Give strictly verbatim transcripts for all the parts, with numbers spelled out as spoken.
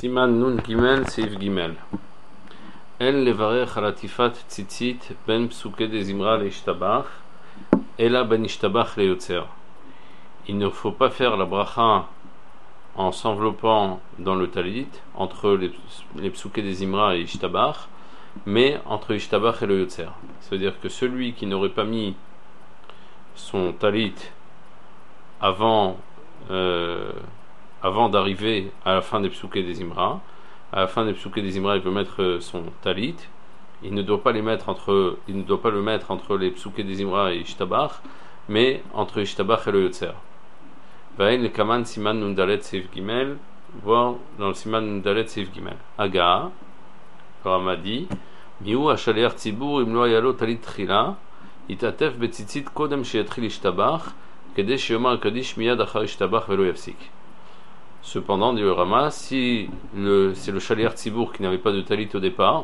Siman Nun Gimel Seif Gimel. En levarech halatifat tzitzit ben psuke de zimra leishtabach, ela ben ishtabach leyotzer. Il ne faut pas faire la bracha en s'enveloppant dans le talit entre les, les psuke des zimra et ishtabach, mais entre ishtabach et le yotzer. C'est-à-dire que celui qui n'aurait pas mis son talit avant euh, avant d'arriver à la fin des psuke des zimra, à la fin des psuke des zimra, il veut mettre son talit. Il ne doit pas les mettre entre, il ne doit pas le mettre entre les psuke des zimra et ishtabach, mais entre ishtabach et le yotzer. Vaïn le kaman siman nundalet seif gimel, voir dans le siman nundalet seif gimel. Aga, Ramadi, miu hashaliach tzibur imlo ayalo talit tchila, itatef betzitzit kodem sheyatril ishtabach, kede sheyomar kadish miyad achar ishtabach velo yafsik. Cependant, dit le Rama, si le, c'est le Shaliach Tzibour qui n'avait pas de talit au départ,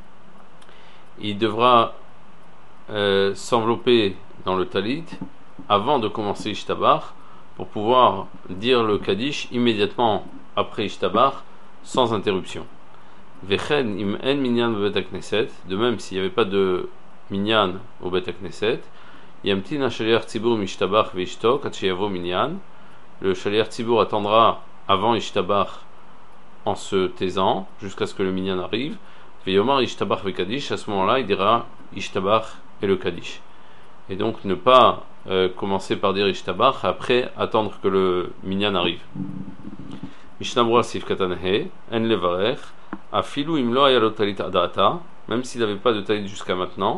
il devra euh, s'envelopper dans le talit avant de commencer Ishtabach pour pouvoir dire le Kaddish immédiatement après Ishtabach sans interruption. Vechen im en minyan bebet hakneset, de même s'il n'y avait pas de minyan au bet hakneset, yamtin ha-Shaliach Tzibour mishtabach veishtok at sheyavo minyan, le Shaliach Tzibour attendra avant Ishtabach en se taisant jusqu'à ce que le minyan arrive. Veyomar Ishtabach ve Kaddish, à ce moment-là il dira Ishtabach et le Kaddish. Et donc ne pas euh, commencer par dire Ishtabach après attendre que le minyan arrive. Mishnah Berurah Sif Katan He En levarech afilu imlo ayalo talit adata, même s'il n'avait pas de talit jusqu'à maintenant,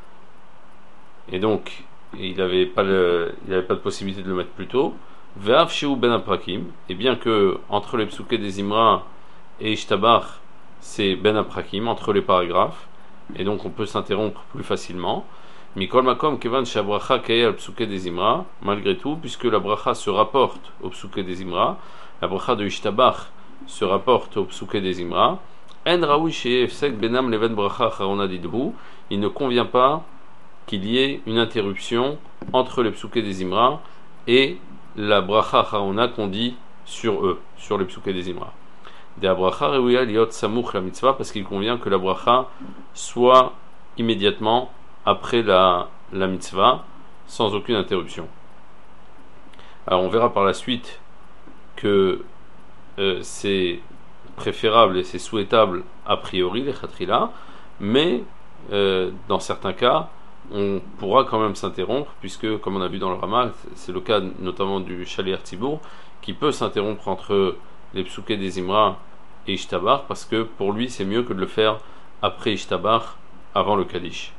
et donc il n'avait pas le, il n'avait pas de possibilité de le mettre plus tôt. Ve'av sheu ben aprakim, et bien que entre les psuke des zimra et ishtabach c'est ben aprakim, entre les paragraphes, et donc on peut s'interrompre plus facilement. Mikol makom kevan shabracha kaya al psuke des zimra, malgré tout, puisque la bracha se rapporte au psuke des zimra, la bracha de ishtabach se rapporte au psuke des zimra. En raoui sheyeh efsek benam leven bracha acharona didhu, il ne convient pas qu'il y ait une interruption entre les psuke des zimra et la bracha acharona qu'on dit sur eux, sur les psuke des zimra. De bracha reuya liot samuch la mitzvah, parce qu'il convient que la bracha soit immédiatement après la, la mitzvah, sans aucune interruption. Alors on verra par la suite que euh, c'est préférable et c'est souhaitable a priori les chatrila, mais euh, dans certains cas on pourra quand même s'interrompre, puisque comme on a vu dans le Rama, c'est le cas notamment du Shaliach Tzibour qui peut s'interrompre entre les psuke des zimra et ishtabach, parce que pour lui c'est mieux que de le faire après ishtabach, avant le Kaddish.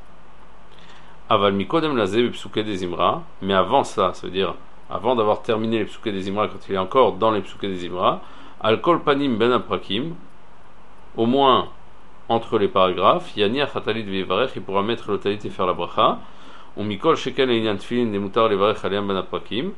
Aval mikodem lazé psuke des zimra, mais avant ça, ça veut dire avant d'avoir terminé les psuke des zimra, quand il est encore dans les psuke des zimra, al kol panim ben aprakim, au moins entre les paragraphes, Yani achatalit vevarech, il pourra mettre le talit et faire la bracha. Ou mikol shekel einyan tfilin demutar levarech aliam ben aprakim.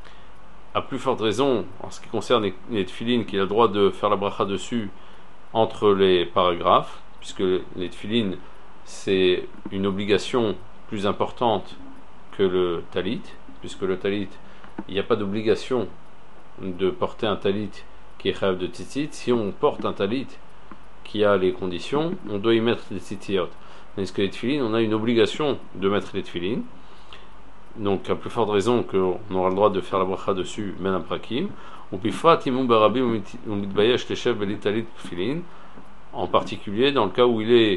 À plus forte raison, en ce qui concerne les, les tfilin, qu'il a le droit de faire la bracha dessus entre les paragraphes, puisque les tfilin c'est une obligation plus importante que le talit, puisque le talit, il n'y a pas d'obligation de porter un talit qui est chayav de tzitzit. Si on porte un talit qui a les conditions, on doit y mettre des tzitziyot. Mais ce que les tefilines, on a une obligation de mettre les tefilines. Donc, à plus forte raison qu'on aura le droit de faire la bracha dessus, men aprakim. Ou pifrat imum barabim ou mitbayesh leshev belitalit tefilin. En particulier, dans le cas où il est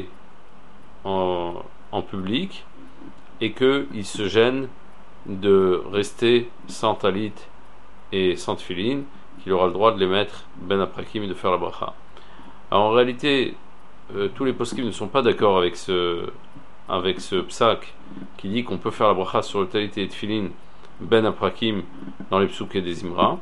en, en public et qu'il se gêne de rester sans talit et sans tefilin, qu'il aura le droit de les mettre ben aprakim et de faire la bracha. Alors en réalité, euh, tous les poskim ne sont pas d'accord avec ce, avec ce psak qui dit qu'on peut faire la bracha sur le talit et le tefilin ben aprakim dans les psuke des zimra.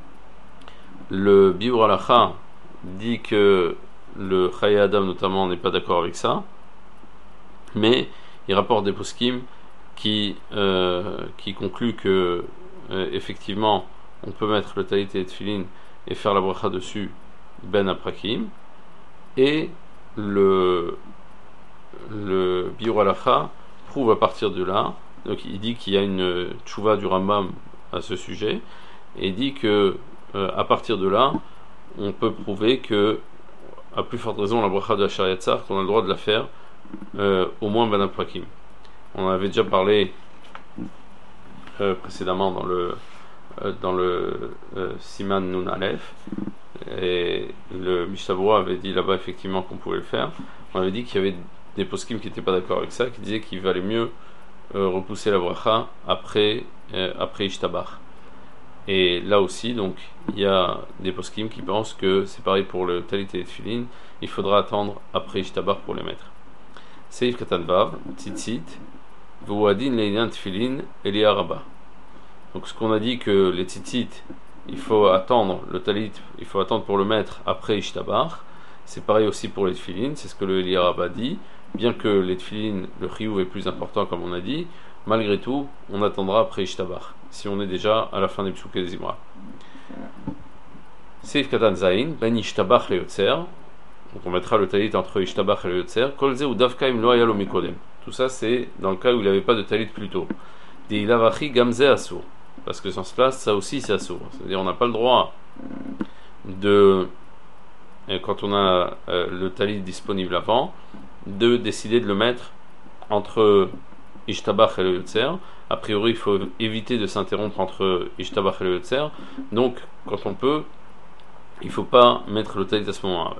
Le Biur Halacha dit que le Chayei Adam notamment n'est pas d'accord avec ça, mais il rapporte des poskim qui, euh, qui concluent que euh, effectivement on peut mettre le talit et le tefilin et faire la bracha dessus ben aprakim. Et le, le Biur Halacha prouve à partir de là, donc il dit qu'il y a une tchouva du Rambam à ce sujet, et il dit que euh, à partir de là, on peut prouver que, à plus forte raison, la bracha de la Shariat Tzar, qu'on a le droit de la faire euh, au moins Ben Aprakim. On en avait déjà parlé euh, précédemment dans le euh, dans le euh, Siman Nun Aleph, et le Mishabura avait dit là-bas effectivement qu'on pouvait le faire. On avait dit qu'il y avait des poskim qui n'étaient pas d'accord avec ça, qui disaient qu'il valait mieux euh, repousser la bracha après euh, après Ishtabach. Et là aussi, donc, il y a des poskim qui pensent que c'est pareil pour le talit et les tefilin, il faudra attendre après Ishtabach pour les mettre. Seif Katan Vav, Tzitzit, Vouadin Leinian Tefilin, Elia Rabba. Donc, ce qu'on a dit que les tzitzit, il faut attendre, le talit, il faut attendre pour le mettre après Ishtabach, c'est pareil aussi pour les tefilin, c'est ce que le Elia Rabba dit. Bien que les tefilin, le chiyuv est plus important, comme on a dit, malgré tout, on attendra après Ishtabach, si on est déjà à la fin des psuké des Zimra. Seif Katan Zain, Ben Ishtabach le Yotzer, donc on mettra le talit entre Ishtabach et le Yotzer, Kolze ou Davkaim lo ayalo mikodem. Tout ça, c'est dans le cas où il n'avait pas de talit plus tôt. Des Ilavachi Gamze Asur, parce que sans cela, ça aussi c'est Asur. C'est-à-dire, on n'a pas le droit de, quand on a euh, le talit disponible avant, de décider de le mettre entre Ishtabach et le Yotzer. A priori, il faut éviter de s'interrompre entre Ishtabach et le Yotzer. Donc, quand on peut, il ne faut pas mettre le talit à ce moment-là.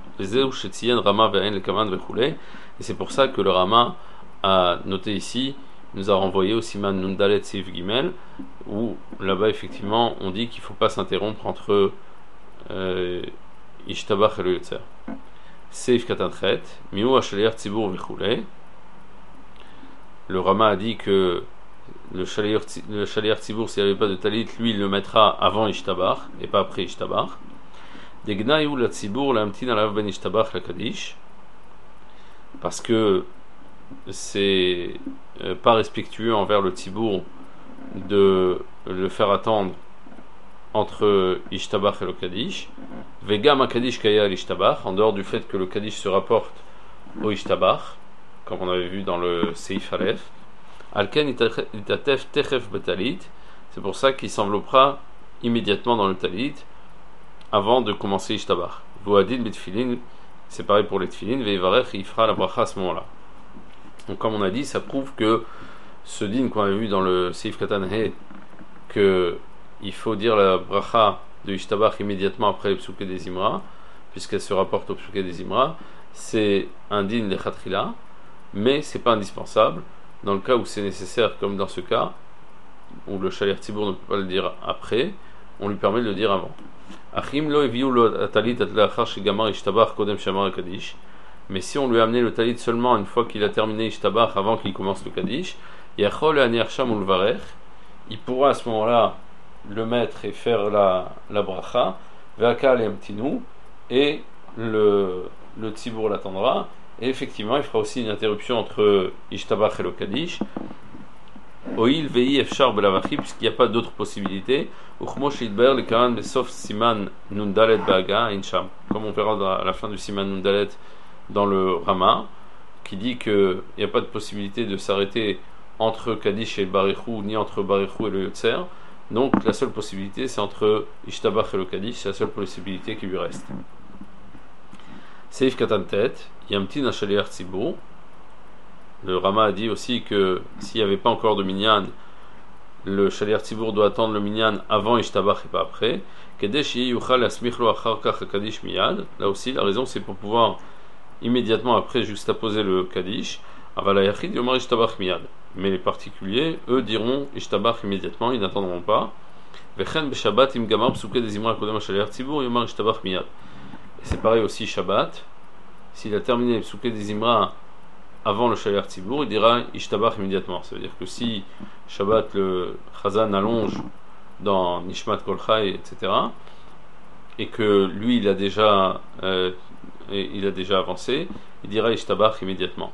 Et c'est pour ça que le Rama a noté ici, nous a renvoyé au Siman Nundalet Seif Gimel, où là-bas, effectivement, on dit qu'il ne faut pas s'interrompre entre euh, Ishtabach et le Yotzer. Seif Katantret, Miou Hashaliach Tzibur Vechule. Le Rama a dit que le Shaliach Tzibur, s'il n'y avait pas de talit, lui, il le mettra avant Ishtabach et pas après Ishtabach. Degna Iou la Tzibur, la Amtin alav ben Ishtabach la Kaddish. Parce que c'est euh, pas respectueux envers le Tzibur de le faire attendre entre Ishtabach et le Kaddish. Vegam Kaddish Kaya l'Ishtabach, en dehors du fait que le Kaddish se rapporte au Ishtabach, comme on avait vu dans le Seif Aleph. Alken itatef techef betalit, c'est pour ça qu'il s'enveloppera immédiatement dans le talit avant de commencer Ishtabach. Voadid betfilin, c'est pareil pour les tefilin, veivarech, il fera la bracha à ce moment-là. Donc comme on a dit, ça prouve que ce din qu'on avait vu dans le Seif Katan He, que il faut dire la bracha de Ishtabach immédiatement après le psuké des Zimra, puisqu'elle se rapporte au psuké des Zimra, c'est un din de Khatrila, mais c'est pas indispensable. Dans le cas où c'est nécessaire, comme dans ce cas, où le Shaliach Tzibur ne peut pas le dire après, on lui permet de le dire avant. Mais si on lui a amené le talit seulement une fois qu'il a terminé Ishtabach, avant qu'il commence le Kaddish, il pourra à ce moment-là le mettre et faire la, la bracha, et le, le Tzibur l'attendra. Et effectivement, il fera aussi une interruption entre Ishtabach et le Kaddish. Oil vei efshar belavachi, puisqu'il n'y a pas d'autre possibilité. Uchmo shidber le karan besof siman nundalet baga insham. Comme on verra à la fin du siman nundalet dans le Rama, qui dit qu'il n'y a pas de possibilité de s'arrêter entre Kaddish et le Barichou, ni entre Barichou et le Yotzer. Donc la seule possibilité, c'est entre Ishtabach et le Kaddish, c'est la seule possibilité qui lui reste. Seif Katantet, Yamtin Hashaliach Tzibur. Le Rama a dit aussi que s'il n'y avait pas encore de minyan, le Shaliach Tzibur doit attendre le minyan avant Ishtabach et pas après. Kedesh yuchal asmichlo achar kach Kaddish miyad. Là aussi, la raison c'est pour pouvoir immédiatement après juste apposer le Kaddish. Aval hayachid yomar Ishtabach miyad. Mais les particuliers, eux, diront Ishtabach immédiatement, ils n'attendront pas. Vechen b'Shabbat im gamar psuke des Zimra kodem Shaliach Tzibur yomar Ishtabach miyad. Et c'est pareil aussi Shabbat. S'il a terminé le psuké des Zimra avant le Shaliach Tzibur, il dira Ishtabach immédiatement. Ça veut dire que si Shabbat, le Chazan allonge dans Nishmat Kol Chai, et cetera, et que lui, il a déjà, euh, il a déjà avancé, il dira Ishtabach immédiatement.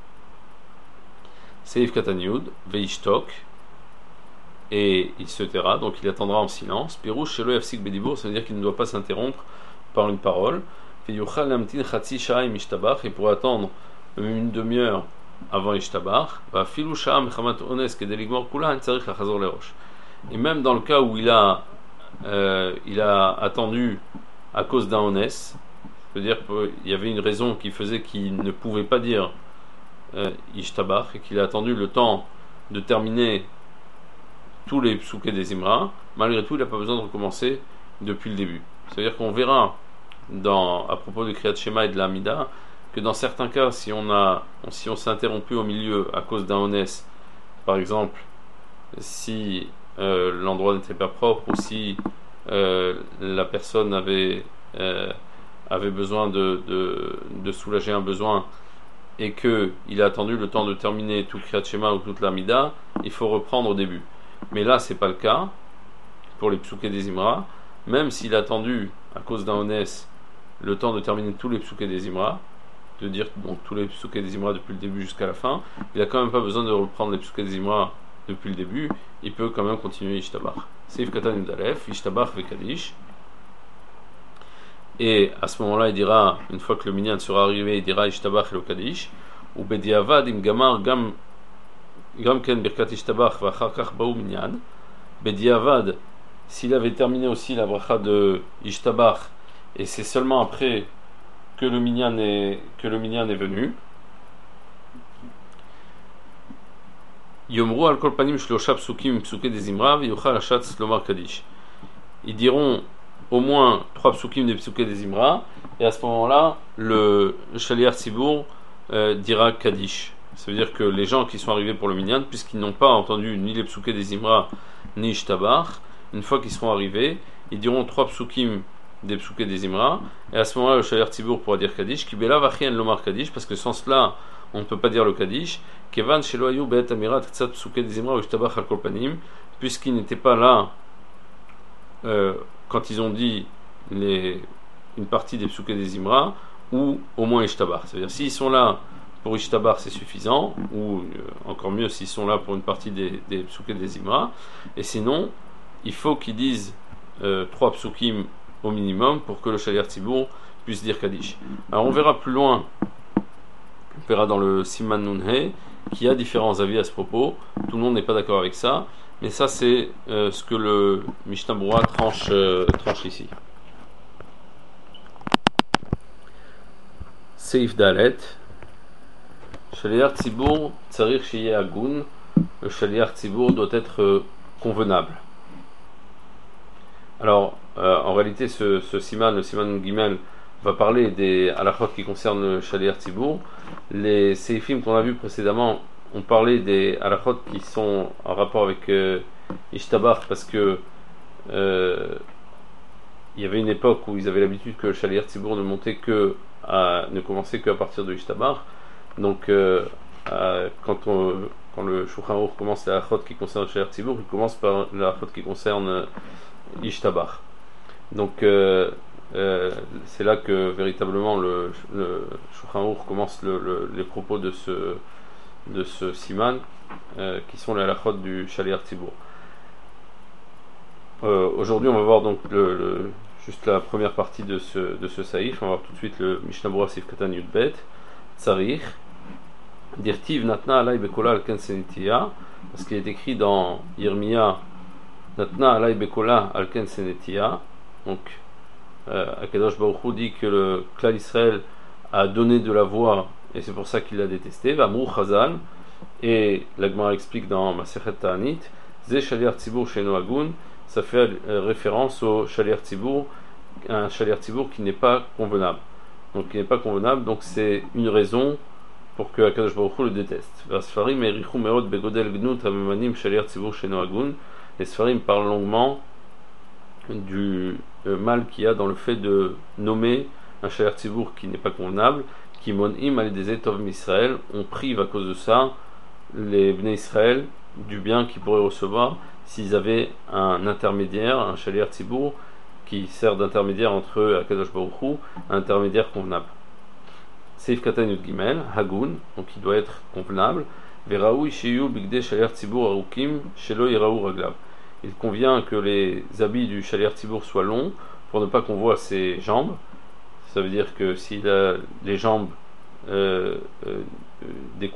Seif Katan Yud, Veishtok, et il se taira, donc il attendra en silence. Pirouche Shelo Yafsik Bedibur, ça veut dire qu'il ne doit pas s'interrompre par une parole. Veyuchal Lamtin Chatzi Sha'im Ishtabach, et pour attendre une demi-heure avant Ishtabach, va Filou Sha'am Chamat Ones Kedeligmor Kula, Tzarich Lachazor Lerosh. Et même dans le cas où il a, euh, il a attendu à cause d'un onès, c'est-à-dire qu'il y avait une raison qui faisait qu'il ne pouvait pas dire euh, Ishtabach et qu'il a attendu le temps de terminer tous les psoukés des Imra, malgré tout il n'a pas besoin de recommencer depuis le début. C'est-à-dire qu'on verra dans, à propos du Kriyat Shema et de l'Amida que dans certains cas, si on, a, si on s'est interrompu au milieu à cause d'un onès, par exemple si euh, l'endroit n'était pas propre ou si euh, la personne avait, euh, avait besoin de, de, de soulager un besoin et qu'il a attendu le temps de terminer tout Kriyat Shema ou toute l'Amida, il faut reprendre au début. Mais là, c'est pas le cas pour les psoukés des Imra, même s'il a attendu, à cause d'un onès, le temps de terminer tous les psoukés des Imra, de dire donc tous les psoukés des Imra depuis le début jusqu'à la fin, il a quand même pas besoin de reprendre les psoukés des Imra depuis le début, il peut quand même continuer Ishtabach. Seif Katan Yudalef, Ishtabach Vekadish. Et à ce moment-là, il dira, une fois que le minyan sera arrivé, il dira Ishtabach et le Kadish, ou Bediavad im Gamar Gam Gam Ken Birkat Ishtabach Vacharkach Baou Minyan. Bediavad, s'il avait terminé aussi la bracha de Ishtabach, et c'est seulement après que le minyan est, que le minyan est venu, Yomru al kol panim shlosha psukim psuke des Imra v'yochal hashatz lomar Kadish. Ils diront au moins trois psukim des psuke des Imra, et à ce moment-là, le Shaliach Tzibour euh, dira Kadish. Ça veut dire que les gens qui sont arrivés pour le minyan, puisqu'ils n'ont pas entendu ni les psuke des Imra ni Ishtabach, une fois qu'ils seront arrivés, ils diront trois psukim des psuke des Imra, et à ce moment-là, le Shaliach Tzibour pourra dire Kadish, ki bela vachien lomar Kadish, parce que sans cela, on ne peut pas dire le Kadish, kevan shelo ayu be'et amirat tzat psuke des Imra ou Ishtabach al kol panim, puisqu'ils n'étaient pas là euh, quand ils ont dit les, une partie des psuke des Imra, ou au moins Ishtabach. C'est-à-dire, s'ils sont là pour Ishtabach, c'est suffisant, ou euh, encore mieux, s'ils sont là pour une partie des, des psuke des Imra, et sinon, il faut qu'ils disent euh, trois psukim au minimum pour que le Shaliach Tzibour puisse dire Kadish. Alors on verra plus loin, on verra dans le Siman Nunhe, qu'il y a différents avis à ce propos, tout le monde n'est pas d'accord avec ça, mais ça c'est euh, ce que le Mishnah Berurah tranche, euh, tranche ici. Seif Dalet, Shaliach Tzibour Tsarich Sheyeh Agun, le Shaliach Tzibour doit être euh, convenable. Alors, euh, en réalité, ce, ce siman, le siman Gimel, va parler des halachot qui concernent le Shaliach Tzibour. Les seifim qu'on a vus précédemment ont parlé des halachot qui sont en rapport avec euh, Ishtabach, parce que euh, il y avait une époque où ils avaient l'habitude que le Shaliach Tzibour ne montait que à, ne commençait qu'à partir de Ishtabach. Donc, euh, à, quand, on, quand le Shulchan Aruch commence les halachot qui concernent le Shaliach Tzibour, il commence par les halachot qui concernent euh, Ishtabach. Donc euh, euh, c'est là que véritablement le, le Shulchan Aruch commence le, le, les propos de ce, de ce siman euh, qui sont les halachot du Shaliach Tzibour. Euh, aujourd'hui on va voir donc le, le, juste la première partie de ce, de ce saïf. On va voir tout de suite le Mishnah Berurah Seif Katan Yudbet Tsarich Dirtiv Natna Alay Bekola al Ken Senetiya, parce qu'il est écrit dans Yirmiya Natna alay bekola alken senetia. Donc, euh, Akadosh Baruch Hu dit que le Klal Israël a donné de la voix et c'est pour ça qu'il l'a détesté. Vamru Chazal, et la Gemara explique dans Masechet Ta'anit, Ze Shaliach Tzibour Sheino Agun, ça fait euh, référence au Shaliach Tzibour, un Shaliach Tzibour qui n'est pas convenable. Donc, qui n'est pas convenable, donc c'est une raison pour que Akadosh Baruch Hu le déteste. Vasfarim erichu meod begodel gnut hamemanim Shaliach Tzibour Sheino Agun. Les Sfarim parlent longuement du euh, mal qu'il y a dans le fait de nommer un Shaliach Tzibour qui n'est pas convenable, qui monim al des Etov Misraël, on prive à cause de ça les Bnei Israël du bien qu'ils pourraient recevoir s'ils avaient un intermédiaire, un Shaliach Tzibour qui sert d'intermédiaire entre eux et Akadosh Baruch Hu, un intermédiaire convenable. Seif Katan Yud Gimel, Hagun, donc il doit être convenable. Veraoui sheyu bigde Shaliach Tzibour arukim shelo yiraou raglav. Il convient que les habits du Shaliach Tzibour soient longs pour ne pas qu'on voit ses jambes. Ça veut dire que s'il a les jambes euh, euh,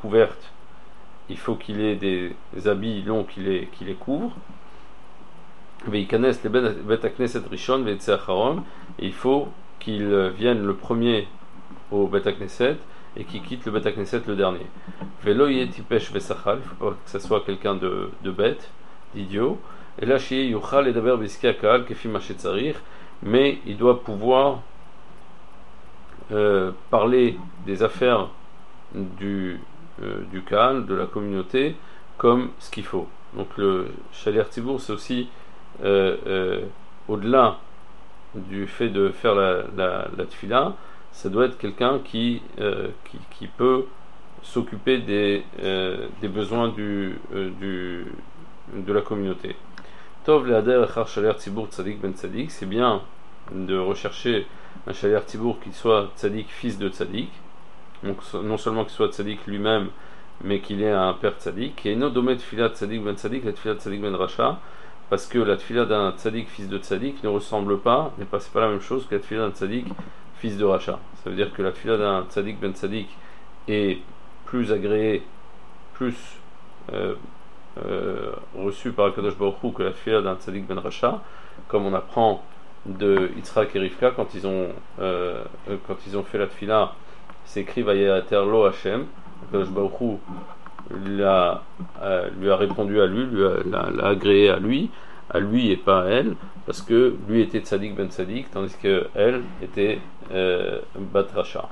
découvertes, il faut qu'il ait des habits longs qui les, qui les couvrent. Veikanes le Bet Knesset Rishon Veitse Acharon, et il faut qu'il vienne le premier au Bet Knesset et qu'il quitte le Bet Knesset le dernier. Velo Yetipesh Vesachal, il ne faut pas que ce soit quelqu'un de, de bête, d'idiot. Et là, Shie Yuchal et Daber Biski Akal Kefi Machetzarir, mais il doit pouvoir euh, parler des affaires du, euh, du Kahal, de la communauté, comme ce qu'il faut. Donc le Shaliach Tzibour, c'est aussi euh, euh, au-delà du fait de faire la, la, la tfila, ça doit être quelqu'un qui, euh, qui, qui peut s'occuper des, euh, des besoins du, euh, du, de la communauté. Tov le'ader echar Shaliach Tzibour tzadik ben tzadik, c'est bien de rechercher un Shaliach Tzibour qui soit tzadik, fils de tzadik, donc non seulement qu'il soit tzadik lui-même, mais qu'il ait un père tzadik, et no domet tfila tzadik ben tzadik, la tfila tzadik ben racha, parce que la tfila d'un tzadik, fils de tzadik, ne ressemble pas, n'est pas, c'est pas la même chose que la tfila d'un tzadik, fils de racha. Ça veut dire que la tfila d'un tzadik ben tzadik est plus agréée, plus euh, euh, reçue par Akadosh Baruch Hu que la tfila d'un tzadik ben racha, comme on apprend de Yitzhak et Rivka quand ils ont, euh, quand ils ont fait la tfila, c'est écrit Vayeter lo Hashem. Akadosh Baruch Hu lui a, euh, lui a répondu à lui, lui a, l'a, l'a agréé à lui, à lui et pas à elle, parce que lui était tzadik ben tzadik, tandis que elle était euh, bat racha.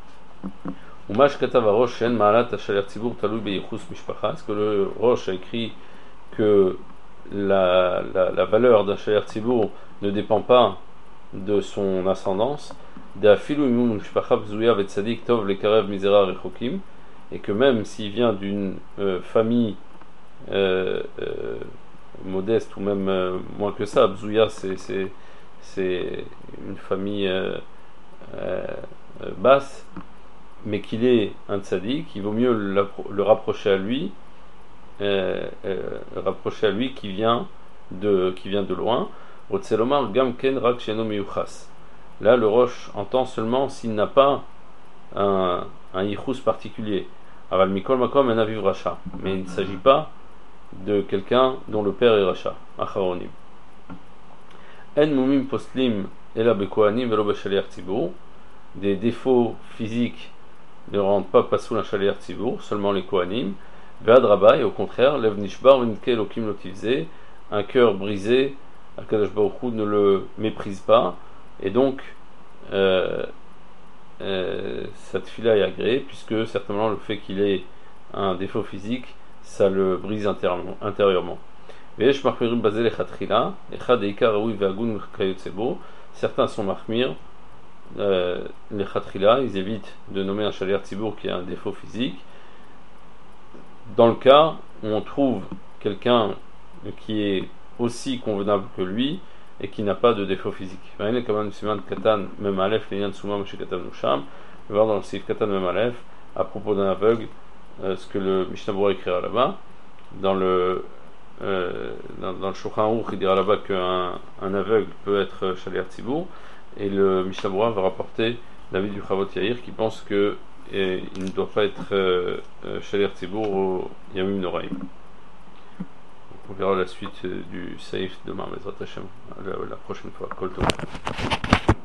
Umash katav harosh shen ma'alat hashaliach tzibur talui beyichus mishpacha. Est-ce que le Rosh a écrit que la, la, la valeur d'un shaliach tzibur ne dépend pas de son ascendance? D'afilou imum mishpacha bzouya vet tzadik tov lekarev mizera rechokim, et que même s'il vient d'une euh, famille euh, euh, modeste, ou même euh, moins que ça, Bzouya c'est, c'est, c'est une famille euh, euh, basse, mais qu'il est un tzaddik, il vaut mieux le, le rapprocher à lui, euh, euh, rapprocher à lui qui vient de, qui vient de loin. Otselomar gam ken rak sheno miyuchas. Là, le Rosh entend seulement s'il n'a pas un, un yichus particulier. Aval mikol makom en aviv racha, mais il ne s'agit pas de quelqu'un dont le père est racha. Acharonim. En mumim postlim ela bekohanim velo beshaliach tzibur. Des défauts physiques ne rendent pas pasoul un shaliach tzibur, seulement les kohanim. Ve'ad rabba, et au contraire, lev nishbar v'nke elokim lotivze, un cœur brisé, Akadosh Baruch Hu ne le méprise pas, et donc euh, Euh, cette tfila est agréée, puisque certainement le fait qu'il ait un défaut physique, ça le brise intérieurement. Certains sont marmir, euh, les khatrila, ils évitent de nommer un shaliach tzibour qui a un défaut physique, dans le cas où on trouve quelqu'un qui est aussi convenable que lui, et qui n'a pas de défaut physique. On va voir dans le Sif Katan Mem Aleph, à propos d'un aveugle, euh, ce que le Mishnah Berurah écrira là-bas. Dans le euh, dans, dans le Shulchan Aruch, il dira là-bas qu'un un aveugle peut être shaliach tzibur, et le Mishnah Berurah va rapporter l'avis du Chavot Yair qui pense que et, il ne doit pas être euh, shaliach tzibur au Yamim Noraim. On verra la suite du Seif demain, Bezrat Hashem, la, la prochaine fois. Kol Tov.